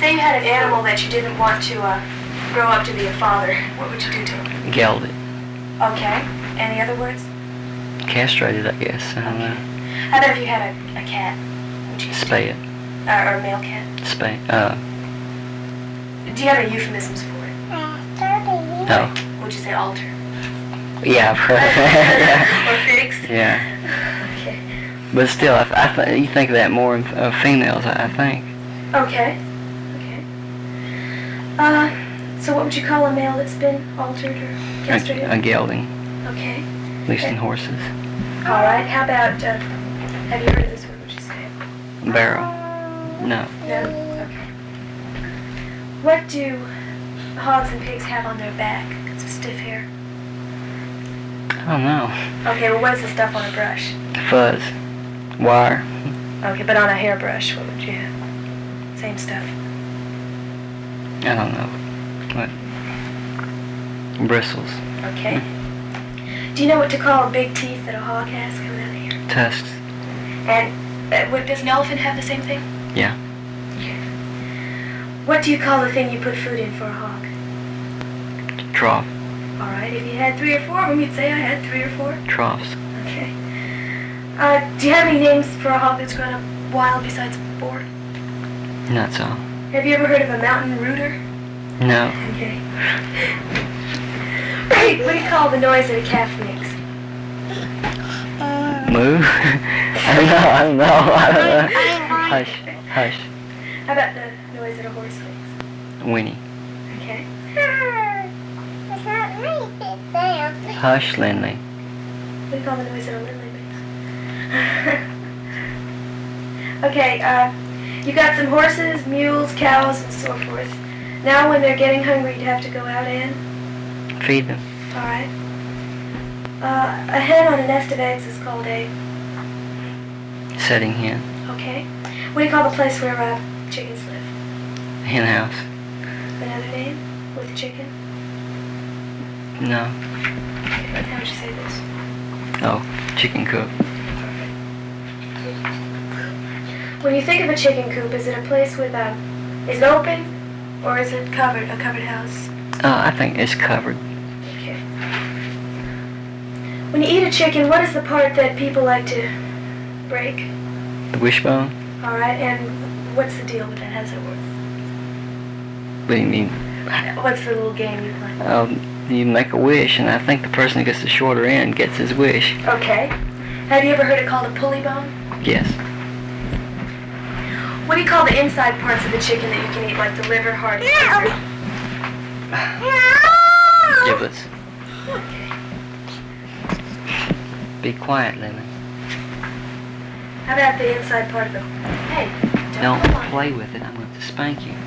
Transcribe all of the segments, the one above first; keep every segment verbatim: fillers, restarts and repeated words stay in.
say you had an animal that you didn't want to uh, grow up to be a father. What would you do to him? Geld it. Okay. Any other words? Castrated, I guess. I don't know. How about if you had a, a cat? Would you Spay it. Uh, or a male cat? Spay. Uh, Do you have any euphemisms for it? no. Would you say alter? Yeah, I've heard. Or fix? Yeah. Okay. But still, I, I th- you think of that more of uh, females, I, I think. Okay. Okay. Uh, so what would you call a male that's been altered or castrated? A, a gelding. Okay. At least in horses. All right. How about, uh, have you heard of this word? Would you say it? Barrel. No. No? Okay. What do hogs and pigs have on their back? It's a stiff hair. I don't know. Okay, well, what is the stuff on a brush? Fuzz. Wire. Okay, but on a hairbrush, what would you have? Same stuff. I don't know. What? Bristles. Okay. Do you know what to call big teeth that a hog has coming out of here? Tusks. And uh, what, does an elephant have the same thing? Yeah. Okay. What do you call the thing you put food in for a hog? Trough. All right, if you had three or four of them, you'd say I had three or four. Troughs. Okay. Uh, do you have any names for a hog that's grown up wild besides boar? Not so. Have you ever heard of a mountain rooter? No. Okay. What do you, what do you call the noise that a calf makes? Moo? I don't know. I don't know. I don't know. Hush. Hush. How about the noise that a horse makes? Whinny. Okay. Hush, Lindley. What do you call the noise that a lindley makes? Okay, uh, you got some horses, mules, cows, and so forth. Now when they're getting hungry, you'd have to go out and... Feed them. All right. Uh, a hen on a nest of eggs is called a... Setting hen. Okay. What do you call the place where uh, chickens live? Hen house. Another name with chicken? No. Okay, how would you say this? Oh, chicken coop. When you think of a chicken coop, is it a place with a... Is it open? Or is it covered? A covered house? Oh, I think it's covered. Okay. When you eat a chicken, what is the part that people like to break? The wishbone? Alright, and what's the deal with that? How does it work? What do you mean? What's the little game you play? Oh, you make a wish, and I think the person who gets the shorter end gets his wish. Okay. Have you ever heard it called a pulley bone? Yes. What do you call the inside parts of the chicken that you can eat, like the liver, heart, and gizzard? Giblets. Okay. Be quiet, Lily. How about the inside part of the... Hey, don't, Don't come on. play with it. I'm going to spank you.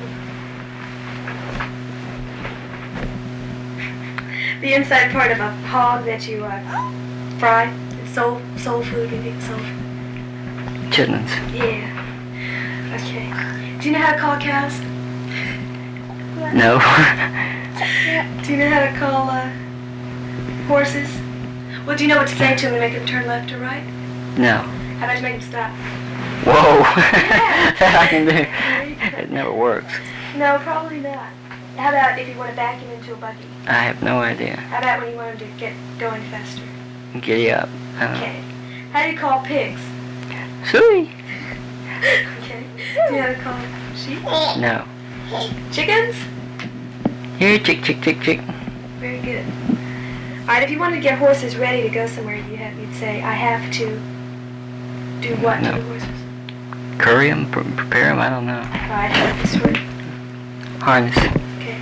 The inside part of a hog that you uh, fry. It's soul, soul food. We eat soul food. Chitlins. Yeah. Okay. Do you know how to call cows? No. Do you know how to call uh, horses? Well, do you know what to say to them to make them turn left or right? No. How about you make them stop? Whoa. Yeah. That I can do. It never works. No, probably not. How about if you want to back him into a buggy? I have no idea. How about when you want him to get going faster? Giddy up. I don't Okay. How do you call pigs? know. Suey. Okay. Do you know how to call sheep? No. Chickens? Here, chick, chick, chick, chick. Very good. Alright, if you wanted to get horses ready to go somewhere, you have, you'd say, I have to do what No. to the horses? Curry them, pr- prepare them, I don't know. Alright, how about this word? Harness. Okay.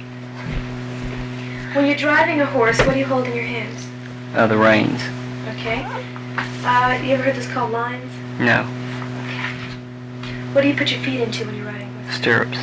When you're driving a horse, what do you hold in your hands? Oh, the reins. Okay. Uh, you ever heard this called lines? No. What do you put your feet into when you're riding a horse? Stirrups.